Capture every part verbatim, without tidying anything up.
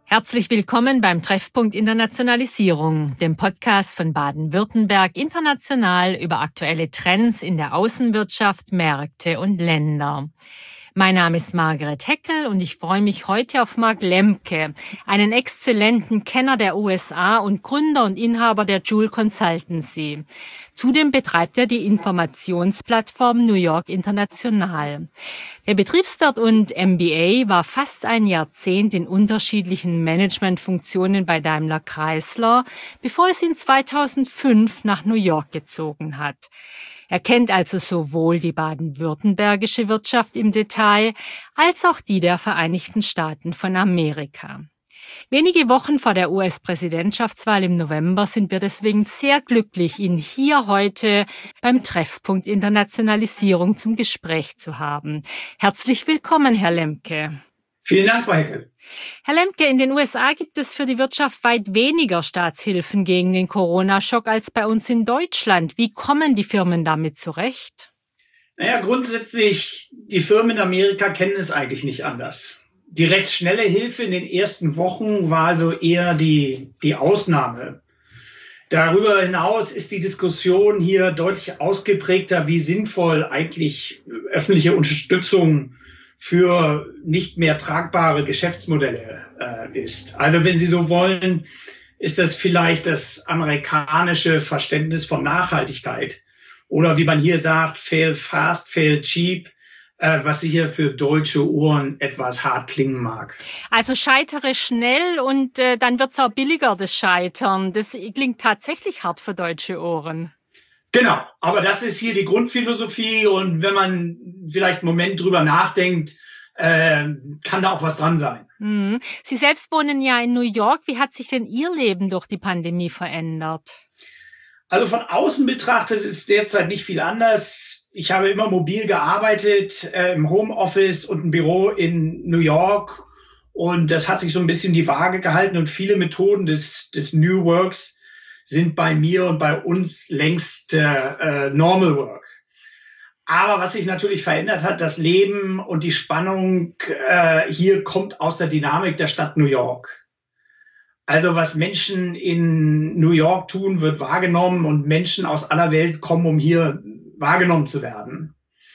Herzlich willkommen beim Treffpunkt Internationalisierung, dem Podcast von Baden-Württemberg international über aktuelle Trends in der Außenwirtschaft, Märkte und Länder. Mein Name ist Margret Heckel und ich freue mich heute auf Mark Lemke, einen exzellenten Kenner der U S A und Gründer und Inhaber der Joule Consultancy. Zudem betreibt er die Informationsplattform New York International. Der Betriebswirt und M B A war fast ein Jahrzehnt in unterschiedlichen Managementfunktionen bei Daimler Chrysler, bevor es ihn zweitausendfünf nach New York gezogen hat. Er kennt also sowohl die baden-württembergische Wirtschaft im Detail als auch die der Vereinigten Staaten von Amerika. Wenige Wochen vor der U S-Präsidentschaftswahl im November sind wir deswegen sehr glücklich, ihn hier heute beim Treffpunkt Internationalisierung zum Gespräch zu haben. Herzlich willkommen, Herr Lemke. Vielen Dank, Frau Heckel. Herr Lemke, in den U S A gibt es für die Wirtschaft weit weniger Staatshilfen gegen den Corona-Schock als bei uns in Deutschland. Wie kommen die Firmen damit zurecht? Naja, grundsätzlich, die Firmen in Amerika kennen es eigentlich nicht anders. Die recht schnelle Hilfe in den ersten Wochen war also eher die, die Ausnahme. Darüber hinaus ist die Diskussion hier deutlich ausgeprägter, wie sinnvoll eigentlich öffentliche Unterstützung für nicht mehr tragbare Geschäftsmodelle äh, ist. Also wenn Sie so wollen, ist das vielleicht das amerikanische Verständnis von Nachhaltigkeit oder wie man hier sagt, fail fast, fail cheap, äh, was sicher für deutsche Ohren etwas hart klingen mag. Also scheitere schnell und äh, dann wird's auch billiger, das Scheitern. Das klingt tatsächlich hart für deutsche Ohren. Genau, aber das ist hier die Grundphilosophie und wenn man vielleicht einen Moment drüber nachdenkt, äh, kann da auch was dran sein. Mhm. Sie selbst wohnen ja in New York. Wie hat sich denn Ihr Leben durch die Pandemie verändert? Also von außen betrachtet ist es derzeit nicht viel anders. Ich habe immer mobil gearbeitet, äh, im Homeoffice und ein Büro in New York und das hat sich so ein bisschen die Waage gehalten und viele Methoden des, des New Works sind bei mir und bei uns längst äh, Normal Work. Aber was sich natürlich verändert hat, das Leben und die Spannung äh, hier kommt aus der Dynamik der Stadt New York. Also was Menschen in New York tun, wird wahrgenommen und Menschen aus aller Welt kommen, um hier wahrgenommen zu werden.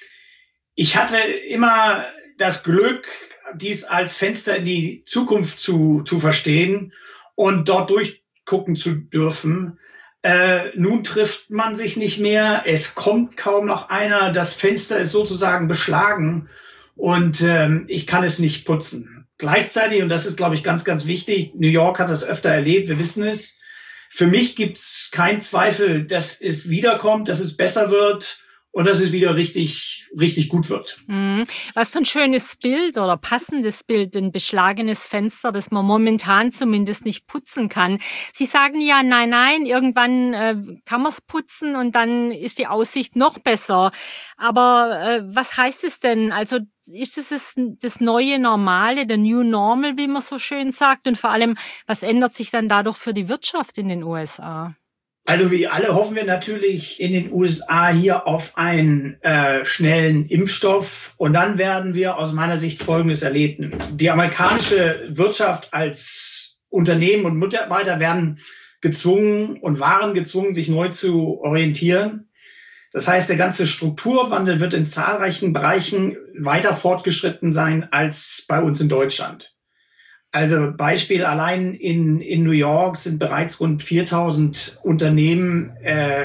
Ich hatte immer das Glück, dies als Fenster in die Zukunft zu, zu verstehen und dort durch gucken zu dürfen. Äh, nun trifft man sich nicht mehr. Es kommt kaum noch einer. Das Fenster ist sozusagen beschlagen und ähm, ich kann es nicht putzen. Gleichzeitig, und das ist, glaube ich, ganz, ganz wichtig, New York hat das öfter erlebt, wir wissen es. Für mich gibt es keinen Zweifel, dass es wiederkommt, dass es besser wird und dass es wieder richtig, richtig gut wird. Mhm. Was für ein schönes Bild oder passendes Bild, ein beschlagenes Fenster, das man momentan zumindest nicht putzen kann. Sie sagen ja, nein, nein, irgendwann äh, kann man es putzen und dann ist die Aussicht noch besser. Aber äh, was heißt es denn? Also ist es das, das neue Normale, der New Normal, wie man so schön sagt? Und vor allem, was ändert sich dann dadurch für die Wirtschaft in den U S A? Also wie alle hoffen wir natürlich in den U S A hier auf einen äh, schnellen Impfstoff. Und dann werden wir aus meiner Sicht Folgendes erleben. Die amerikanische Wirtschaft als Unternehmen und Mitarbeiter werden gezwungen und waren gezwungen, sich neu zu orientieren. Das heißt, der ganze Strukturwandel wird in zahlreichen Bereichen weiter fortgeschritten sein als bei uns in Deutschland. Also Beispiel, allein in, in New York sind bereits rund viertausend Unternehmen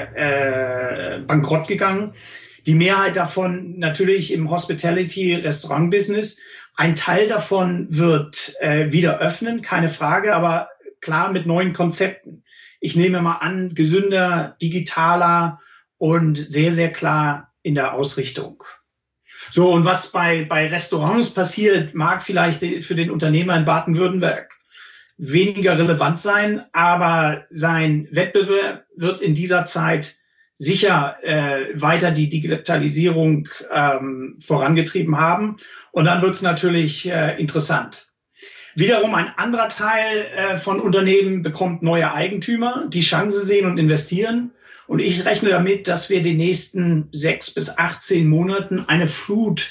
äh, äh, bankrott gegangen. Die Mehrheit davon natürlich im Hospitality-Restaurant-Business. Ein Teil davon wird äh, wieder öffnen, keine Frage, aber klar mit neuen Konzepten. Ich nehme mal an, gesünder, digitaler und sehr, sehr klar in der Ausrichtung. So, und was bei, bei Restaurants passiert, mag vielleicht für den Unternehmer in Baden-Württemberg weniger relevant sein, aber sein Wettbewerb wird in dieser Zeit sicher äh, weiter die Digitalisierung ähm, vorangetrieben haben. Und dann wird es natürlich äh, interessant. Wiederum ein anderer Teil äh, von Unternehmen bekommt neue Eigentümer, die Chancen sehen und investieren. Und ich rechne damit, dass wir die nächsten sechs bis achtzehn Monaten eine Flut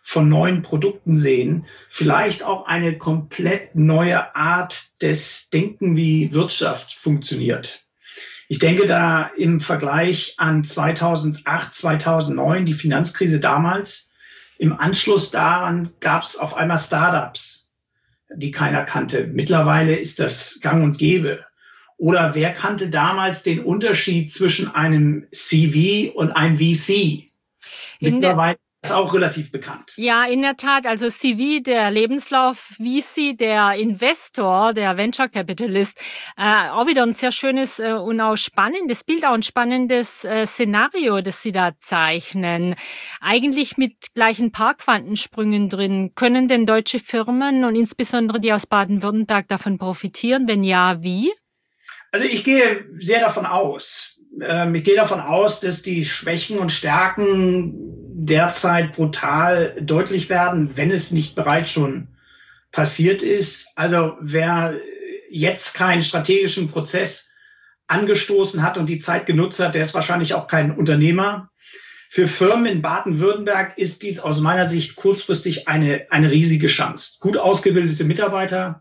von neuen Produkten sehen, vielleicht auch eine komplett neue Art des Denken, wie Wirtschaft funktioniert. Ich denke da im Vergleich an zweitausendacht, zweitausendneun, die Finanzkrise damals. Im Anschluss daran gab es auf einmal Startups, die keiner kannte. Mittlerweile ist das gang und gäbe. Oder wer kannte damals den Unterschied zwischen einem C V und einem V C? Mittlerweile ist das auch relativ bekannt. Ja, in der Tat. Also C V, der Lebenslauf, V C, der Investor, der Venture Capitalist, äh, auch wieder ein sehr schönes äh, und auch spannendes Bild, auch ein spannendes äh, Szenario, das Sie da zeichnen. Eigentlich mit gleichen paar Quantensprüngen drin. Können denn deutsche Firmen und insbesondere die aus Baden-Württemberg davon profitieren? Wenn ja, wie? Also ich gehe sehr davon aus. Ich gehe davon aus, dass die Schwächen und Stärken derzeit brutal deutlich werden, wenn es nicht bereits schon passiert ist. Also wer jetzt keinen strategischen Prozess angestoßen hat und die Zeit genutzt hat, der ist wahrscheinlich auch kein Unternehmer. Für Firmen in Baden-Württemberg ist dies aus meiner Sicht kurzfristig eine, eine riesige Chance. Gut ausgebildete Mitarbeiter,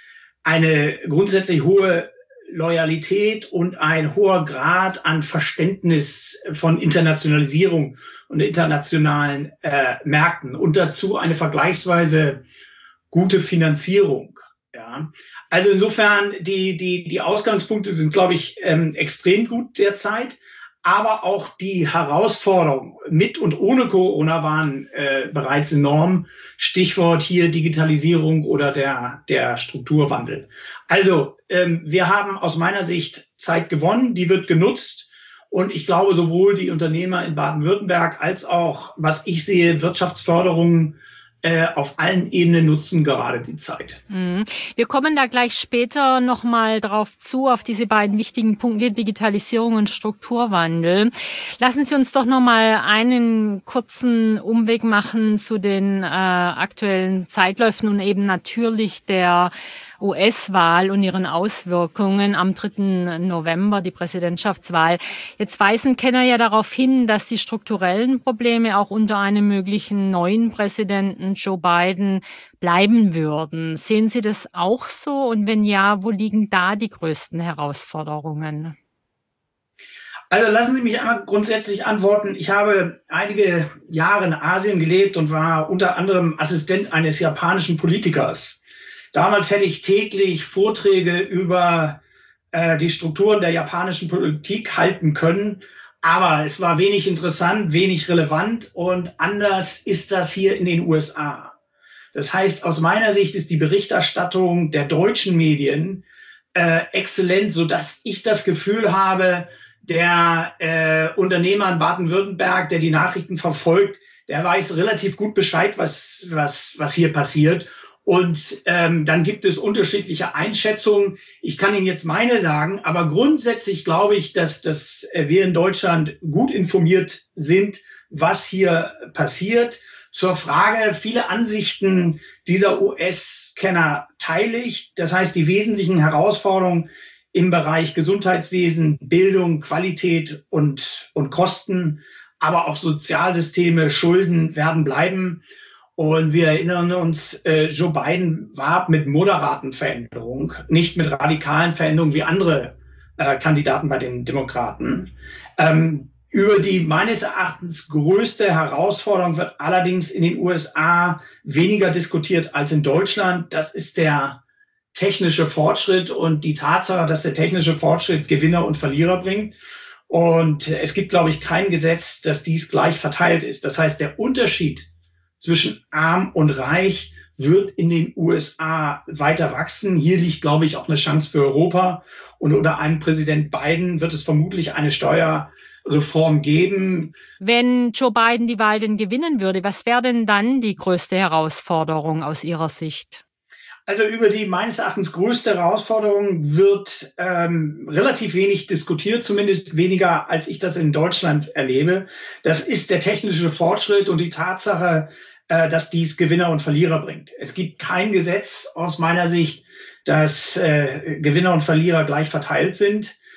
eine grundsätzlich hohe Loyalität und ein hoher Grad an Verständnis von Internationalisierung und internationalen äh, Märkten und dazu eine vergleichsweise gute Finanzierung. Ja. Also insofern, die, die, die Ausgangspunkte sind, glaube ich, ähm, extrem gut derzeit. Aber auch die Herausforderungen mit und ohne Corona waren äh, bereits enorm. Stichwort hier Digitalisierung oder der, der Strukturwandel. Also ähm, wir haben aus meiner Sicht Zeit gewonnen, die wird genutzt. Und ich glaube, sowohl die Unternehmer in Baden-Württemberg als auch, was ich sehe, Wirtschaftsförderung äh, auf allen Ebenen nutzen gerade die Zeit. Wir kommen da gleich später nochmal drauf zu, auf diese beiden wichtigen Punkte, Digitalisierung und Strukturwandel. Lassen Sie uns doch nochmal einen kurzen Umweg machen zu den äh, aktuellen Zeitläufen und eben natürlich der U S-Wahl und ihren Auswirkungen am dritten November, die Präsidentschaftswahl. Jetzt weisen Kenner ja darauf hin, dass die strukturellen Probleme auch unter einem möglichen neuen Präsidenten Joe Biden bleiben würden. Sehen Sie das auch so? Und wenn ja, wo liegen da die größten Herausforderungen? Also lassen Sie mich einmal grundsätzlich antworten. Ich habe einige Jahre in Asien gelebt und war unter anderem Assistent eines japanischen Politikers. Damals hätte ich täglich Vorträge über äh, die Strukturen der japanischen Politik halten können. Aber es war wenig interessant, wenig relevant und anders ist das hier in den U S A. Das heißt, aus meiner Sicht ist die Berichterstattung der deutschen Medien äh, exzellent, sodass ich das Gefühl habe, der äh, Unternehmer in Baden-Württemberg, der die Nachrichten verfolgt, der weiß relativ gut Bescheid, was, was, was hier passiert. Und ähm, dann gibt es unterschiedliche Einschätzungen. Ich kann Ihnen jetzt meine sagen, aber grundsätzlich glaube ich, dass, dass wir in Deutschland gut informiert sind, was hier passiert. Zur Frage, viele Ansichten dieser U S-Kenner teile ich. Das heißt, die wesentlichen Herausforderungen im Bereich Gesundheitswesen, Bildung, Qualität und, und Kosten, aber auch Sozialsysteme, Schulden werden bleiben. Und wir erinnern uns, äh, Joe Biden war mit moderaten Veränderungen, nicht mit radikalen Veränderungen wie andere äh, Kandidaten bei den Demokraten. Ähm, über die meines Erachtens größte Herausforderung wird allerdings in den U S A weniger diskutiert als in Deutschland. Das ist der technische Fortschritt und die Tatsache, dass der technische Fortschritt Gewinner und Verlierer bringt. Und es gibt, glaube ich, kein Gesetz, dass dies gleich verteilt ist. Das heißt, der Unterschied zwischen arm und reich wird in den U S A weiter wachsen. Hier liegt, glaube ich, auch eine Chance für Europa. Und unter einem Präsident Biden wird es vermutlich eine Steuerreform geben. Wenn Joe Biden die Wahl denn gewinnen würde, was wäre denn dann die größte Herausforderung aus Ihrer Sicht? Also über die meines Erachtens größte Herausforderung wird ähm, relativ wenig diskutiert, zumindest weniger, als ich das in Deutschland erlebe. Das ist der technische Fortschritt und die Tatsache, äh, dass dies Gewinner und Verlierer bringt. Es gibt kein Gesetz aus meiner Sicht, dass äh, Gewinner und Verlierer gleich verteilt sind.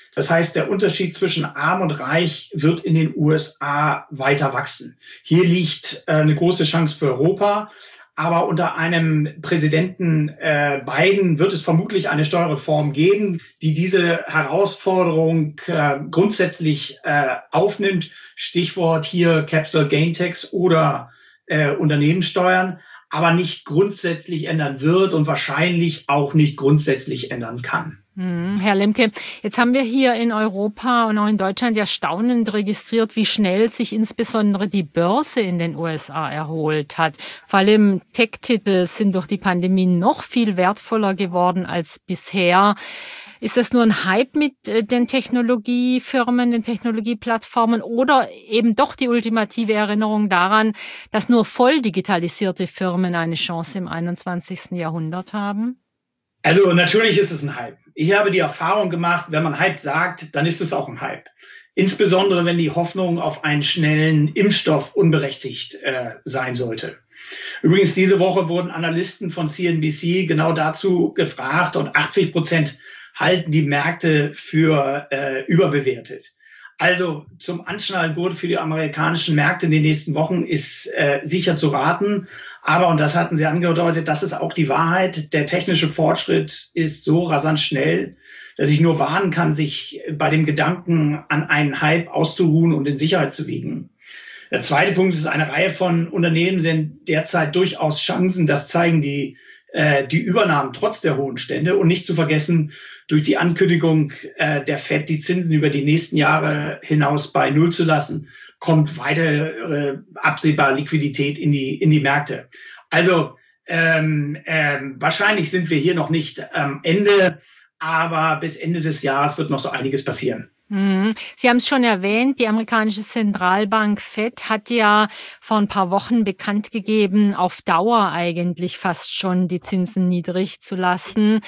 Das heißt, der Unterschied zwischen arm und reich wird in den U S A weiter wachsen. Hier liegt äh, eine große Chance für Europa. Aber unter einem Präsidenten äh, Biden wird es vermutlich eine Steuerreform geben, die diese Herausforderung äh, grundsätzlich äh, aufnimmt. Stichwort hier Capital Gain Tax oder äh, Unternehmenssteuern, aber nicht grundsätzlich ändern wird und wahrscheinlich auch nicht grundsätzlich ändern kann. Herr Lemke, jetzt haben wir hier in Europa und auch in Deutschland ja staunend registriert, wie schnell sich insbesondere die Börse in den U S A erholt hat. Vor allem Tech-Titel sind durch die Pandemie noch viel wertvoller geworden als bisher. Ist das nur ein Hype mit den Technologiefirmen, den Technologieplattformen oder eben doch die ultimative Erinnerung daran, dass nur voll digitalisierte Firmen eine Chance im einundzwanzigsten Jahrhundert haben? Also natürlich ist es ein Hype. Ich habe die Erfahrung gemacht, wenn man Hype sagt, dann ist es auch ein Hype. Insbesondere, wenn die Hoffnung auf einen schnellen Impfstoff unberechtigt äh, sein sollte. Übrigens, diese Woche wurden Analysten von C N B C genau dazu gefragt und achtzig Prozent halten die Märkte für äh, überbewertet. Also zum Anschnallgurt für die amerikanischen Märkte in den nächsten Wochen ist äh, sicher zu raten. Aber, und das hatten Sie angedeutet, das ist auch die Wahrheit, der technische Fortschritt ist so rasant schnell, dass ich nur warnen kann, sich bei dem Gedanken an einen Hype auszuruhen und in Sicherheit zu wiegen. Der zweite Punkt ist, eine Reihe von Unternehmen sind derzeit durchaus Chancen. Das zeigen die, äh, die Übernahmen trotz der hohen Stände. Und nicht zu vergessen, durch die Ankündigung äh, der Fed, die Zinsen über die nächsten Jahre hinaus bei Null zu lassen, kommt weitere äh, absehbar Liquidität in die, in die Märkte. Also ähm, ähm, wahrscheinlich sind wir hier noch nicht am Ende, aber bis Ende des Jahres wird noch so einiges passieren. Sie haben es schon erwähnt, die amerikanische Zentralbank Fed hat ja vor ein paar Wochen bekannt gegeben, auf Dauer eigentlich fast schon die Zinsen niedrig zu lassen.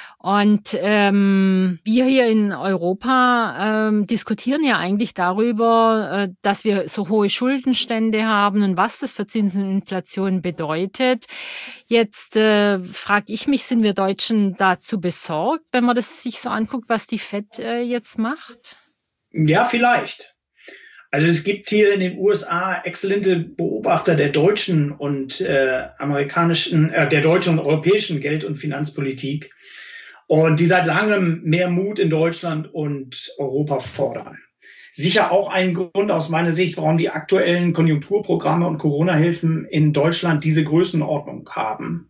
Und ähm, wir hier in Europa ähm, diskutieren ja eigentlich darüber, äh, dass wir so hohe Schuldenstände haben und was das für Zinseninflation bedeutet. Jetzt äh, frage ich mich, sind wir Deutschen dazu besorgt, wenn man das sich so anguckt, was die Fed äh, jetzt macht? Ja, vielleicht. Also es gibt hier in den U S A exzellente Beobachter der deutschen und äh, amerikanischen, äh, der deutschen und europäischen Geld- und Finanzpolitik. Und die seit langem mehr Mut in Deutschland und Europa fordern. Sicher auch ein Grund aus meiner Sicht, warum die aktuellen Konjunkturprogramme und Corona-Hilfen in Deutschland diese Größenordnung haben.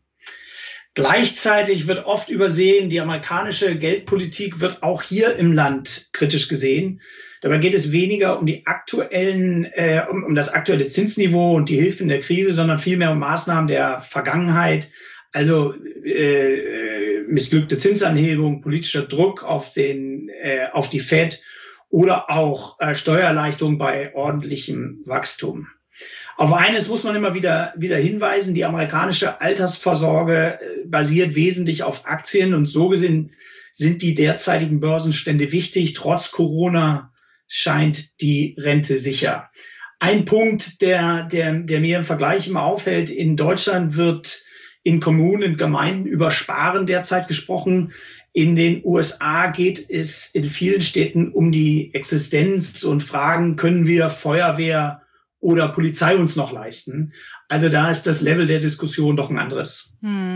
Gleichzeitig wird oft übersehen, die amerikanische Geldpolitik wird auch hier im Land kritisch gesehen. Dabei geht es weniger um die aktuellen, äh, um, um das aktuelle Zinsniveau und die Hilfen der Krise, sondern vielmehr um Maßnahmen der Vergangenheit. Also äh, missglückte Zinsanhebung, politischer Druck auf den, äh, auf die Fed oder auch äh, Steuererleichterung bei ordentlichem Wachstum. Auf eines muss man immer wieder, wieder hinweisen. Die amerikanische Altersvorsorge äh, basiert wesentlich auf Aktien und so gesehen sind die derzeitigen Börsenstände wichtig. Trotz Corona scheint die Rente sicher. Ein Punkt, der, der, der mir im Vergleich immer auffällt, in Deutschland wird in Kommunen und Gemeinden über Sparen derzeit gesprochen. In den U S A geht es in vielen Städten um die Existenz und Fragen, können wir Feuerwehr oder Polizei uns noch leisten? Also da ist das Level der Diskussion doch ein anderes.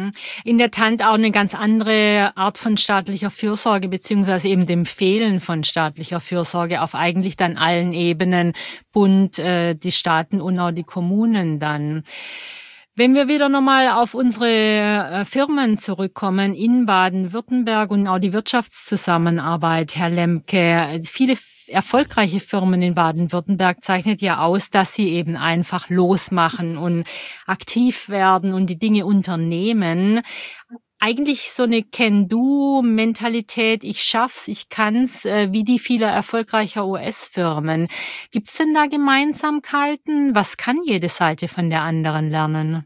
In der Tat auch eine ganz andere Art von staatlicher Fürsorge, beziehungsweise eben dem Fehlen von staatlicher Fürsorge auf eigentlich dann allen Ebenen, Bund, äh, die Staaten und auch die Kommunen dann. Wenn wir wieder nochmal auf unsere Firmen zurückkommen in Baden-Württemberg und auch die Wirtschaftszusammenarbeit, Herr Lemke, viele erfolgreiche Firmen in Baden-Württemberg zeichnet ja aus, dass sie eben einfach losmachen und aktiv werden und die Dinge unternehmen. Eigentlich so eine Can-Do-Mentalität, ich schaff's, ich kann's, äh, wie die vieler erfolgreicher U S-Firmen. Gibt's denn da Gemeinsamkeiten? Was kann jede Seite von der anderen lernen?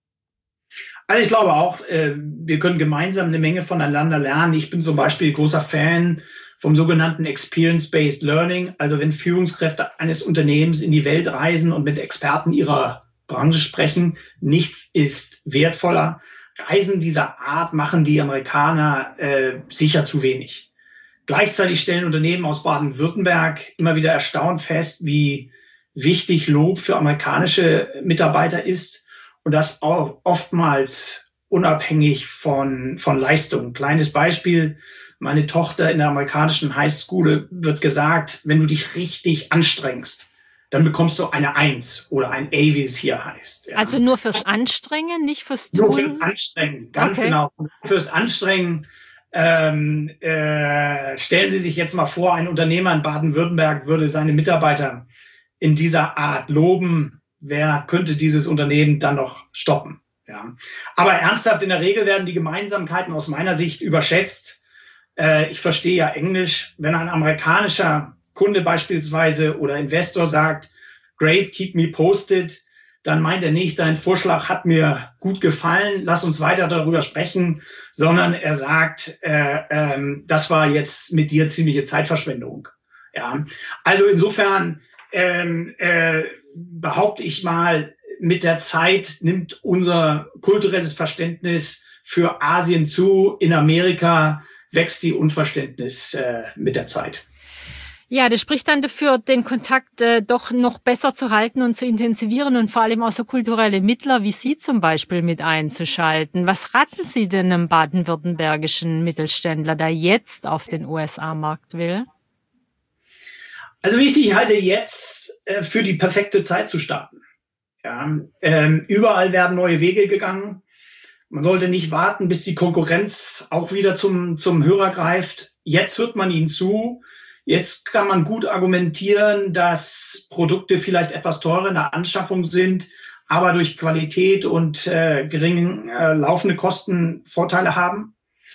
Also ich glaube auch, äh, wir können gemeinsam eine Menge voneinander lernen. Ich bin zum Beispiel großer Fan vom sogenannten Experience-Based Learning. Also wenn Führungskräfte eines Unternehmens in die Welt reisen und mit Experten ihrer Branche sprechen, nichts ist wertvoller. Reisen dieser Art machen die Amerikaner äh, sicher zu wenig. Gleichzeitig stellen Unternehmen aus Baden-Württemberg immer wieder erstaunt fest, wie wichtig Lob für amerikanische Mitarbeiter ist und das auch oftmals unabhängig von, von Leistung. Kleines Beispiel, meine Tochter in der amerikanischen Highschool wird gesagt, wenn du dich richtig anstrengst, dann bekommst du eine Eins oder ein A, wie es hier heißt. Ja. Also nur fürs Anstrengen, nicht fürs Tun? Nur fürs Anstrengen, ganz okay. genau. Fürs Anstrengen. Ähm, äh, stellen Sie sich jetzt mal vor, ein Unternehmer in Baden-Württemberg würde seine Mitarbeiter in dieser Art loben. Wer könnte dieses Unternehmen dann noch stoppen? Ja. Aber ernsthaft, in der Regel werden die Gemeinsamkeiten aus meiner Sicht überschätzt. Äh, ich verstehe ja Englisch. Wenn ein amerikanischer Kunde beispielsweise oder Investor sagt, great, keep me posted, dann meint er nicht, dein Vorschlag hat mir gut gefallen, lass uns weiter darüber sprechen, sondern er sagt, äh, ähm, das war jetzt mit dir ziemliche Zeitverschwendung. Ja. Also insofern ähm, äh, behaupte ich mal, mit der Zeit nimmt unser kulturelles Verständnis für Asien zu. In Amerika wächst die Unverständnis äh, mit der Zeit. Ja, das spricht dann dafür, den Kontakt äh, doch noch besser zu halten und zu intensivieren und vor allem auch so kulturelle Mittler wie Sie zum Beispiel mit einzuschalten. Was raten Sie denn einem baden-württembergischen Mittelständler, der jetzt auf den U S A-Markt will? Also wichtig, ich halte jetzt äh, für die perfekte Zeit zu starten. Ja, ähm, überall werden neue Wege gegangen. Man sollte nicht warten, bis die Konkurrenz auch wieder zum, zum Hörer greift. Jetzt hört man ihnen zu. Jetzt kann man gut argumentieren, dass Produkte vielleicht etwas teurer in der Anschaffung sind, aber durch Qualität und äh, geringe äh, laufende Kosten Vorteile haben.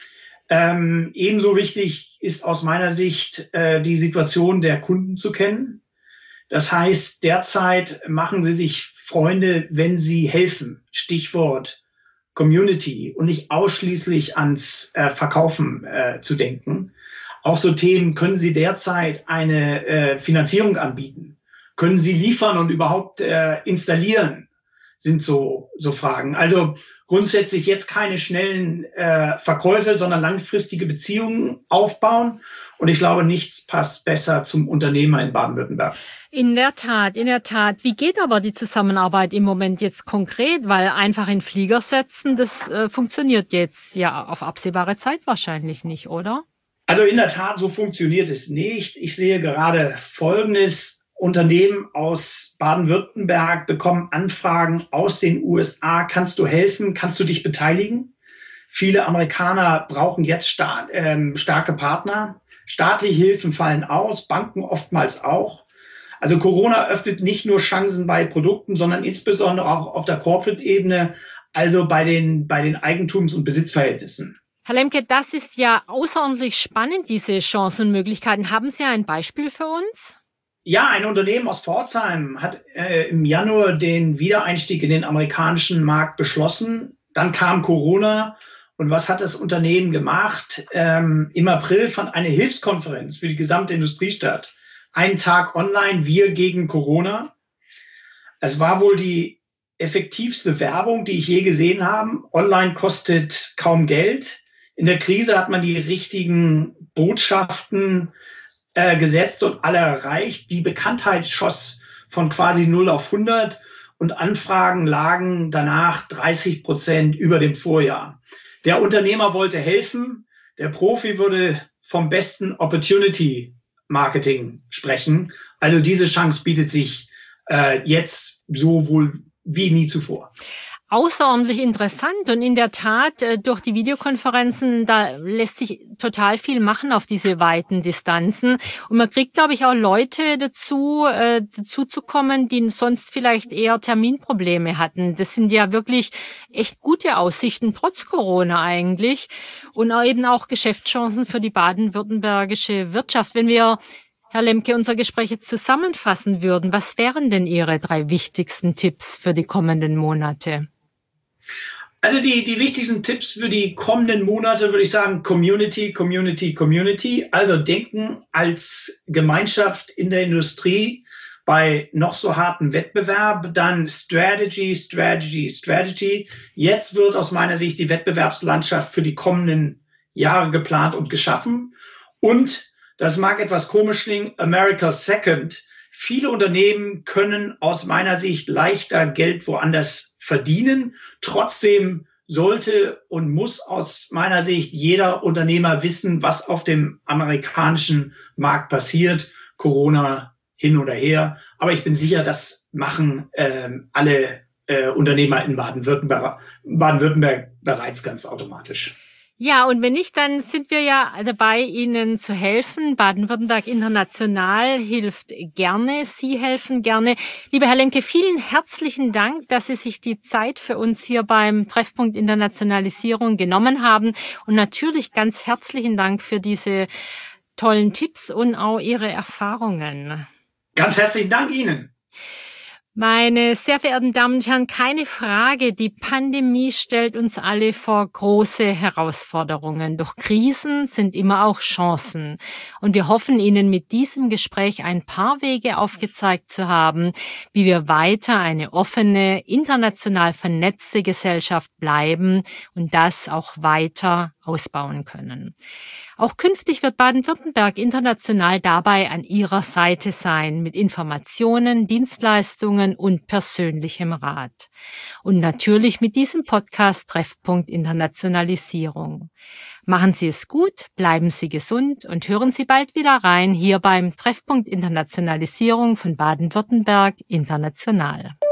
Ähm, ebenso wichtig ist aus meiner Sicht, äh, die Situation der Kunden zu kennen. Das heißt, derzeit machen Sie sich Freunde, wenn Sie helfen. Stichwort Community und nicht ausschließlich ans äh, Verkaufen äh, zu denken. Auch so Themen, können Sie derzeit eine äh, Finanzierung anbieten? Können Sie liefern und überhaupt äh, installieren? Sind so, so Fragen. Also grundsätzlich jetzt keine schnellen äh, Verkäufe, sondern langfristige Beziehungen aufbauen. Und ich glaube, nichts passt besser zum Unternehmer in Baden-Württemberg. In der Tat, in der Tat. Wie geht aber die Zusammenarbeit im Moment jetzt konkret? Weil einfach in Flieger setzen, das äh, funktioniert jetzt ja auf absehbare Zeit wahrscheinlich nicht, oder? Also in der Tat, so funktioniert es nicht. Ich sehe gerade Folgendes. Unternehmen aus Baden-Württemberg bekommen Anfragen aus den U S A. Kannst du helfen? Kannst du dich beteiligen? Viele Amerikaner brauchen jetzt star- ähm, starke Partner. Staatliche Hilfen fallen aus, Banken oftmals auch. Also Corona öffnet nicht nur Chancen bei Produkten, sondern insbesondere auch auf der Corporate-Ebene, also bei den, bei den Eigentums- und Besitzverhältnissen. Herr Lemke, das ist ja außerordentlich spannend, diese Chancen und Möglichkeiten. Haben Sie ein Beispiel für uns? Ja, ein Unternehmen aus Pforzheim hat äh, im Januar den Wiedereinstieg in den amerikanischen Markt beschlossen. Dann kam Corona. Und was hat das Unternehmen gemacht? Ähm, im April fand eine Hilfskonferenz für die gesamte Industrie statt. Einen Tag online, wir gegen Corona. Es war wohl die effektivste Werbung, die ich je gesehen habe. Online kostet kaum Geld. In der Krise hat man die richtigen Botschaften äh, gesetzt und alle erreicht. Die Bekanntheit schoss von quasi null auf hundert und Anfragen lagen danach dreißig Prozent über dem Vorjahr. Der Unternehmer wollte helfen. Der Profi würde vom besten Opportunity Marketing sprechen. Also diese Chance bietet sich äh, jetzt so wohl wie nie zuvor. Außerordentlich interessant und in der Tat durch die Videokonferenzen, da lässt sich total viel machen auf diese weiten Distanzen und man kriegt, glaube ich, auch Leute dazu, äh, dazu zu kommen, die sonst vielleicht eher Terminprobleme hatten. Das sind ja wirklich echt gute Aussichten, trotz Corona eigentlich und auch eben auch Geschäftschancen für die baden-württembergische Wirtschaft. Wenn wir, Herr Lemke, unser Gespräch jetzt zusammenfassen würden, was wären denn Ihre drei wichtigsten Tipps für die kommenden Monate? Also die, die wichtigsten Tipps für die kommenden Monate würde ich sagen, Community, Community, Community. Also denken als Gemeinschaft in der Industrie bei noch so hartem Wettbewerb. Dann Strategy, Strategy, Strategy. Jetzt wird aus meiner Sicht die Wettbewerbslandschaft für die kommenden Jahre geplant und geschaffen. Und, das mag etwas komisch klingen, America's Second. Viele Unternehmen können aus meiner Sicht leichter Geld woanders verdienen. Trotzdem sollte und muss aus meiner Sicht jeder Unternehmer wissen, was auf dem amerikanischen Markt passiert. Corona hin oder her. Aber ich bin sicher, das machen äh, alle äh, Unternehmer in Baden-Württemberg, Baden-Württemberg bereits ganz automatisch. Ja, und wenn nicht, dann sind wir ja dabei, Ihnen zu helfen. Baden-Württemberg International hilft gerne. Sie helfen gerne. Lieber Herr Lemke, vielen herzlichen Dank, dass Sie sich die Zeit für uns hier beim Treffpunkt Internationalisierung genommen haben. Und natürlich ganz herzlichen Dank für diese tollen Tipps und auch Ihre Erfahrungen. Ganz herzlichen Dank Ihnen. Meine sehr verehrten Damen und Herren, keine Frage, die Pandemie stellt uns alle vor große Herausforderungen. Doch Krisen sind immer auch Chancen. Und wir hoffen, Ihnen mit diesem Gespräch ein paar Wege aufgezeigt zu haben, wie wir weiter eine offene, international vernetzte Gesellschaft bleiben und das auch weiter ausbauen können. Auch künftig wird Baden-Württemberg international dabei an Ihrer Seite sein, mit Informationen, Dienstleistungen und persönlichem Rat. Und natürlich mit diesem Podcast Treffpunkt Internationalisierung. Machen Sie es gut, bleiben Sie gesund und hören Sie bald wieder rein hier beim Treffpunkt Internationalisierung von Baden-Württemberg International.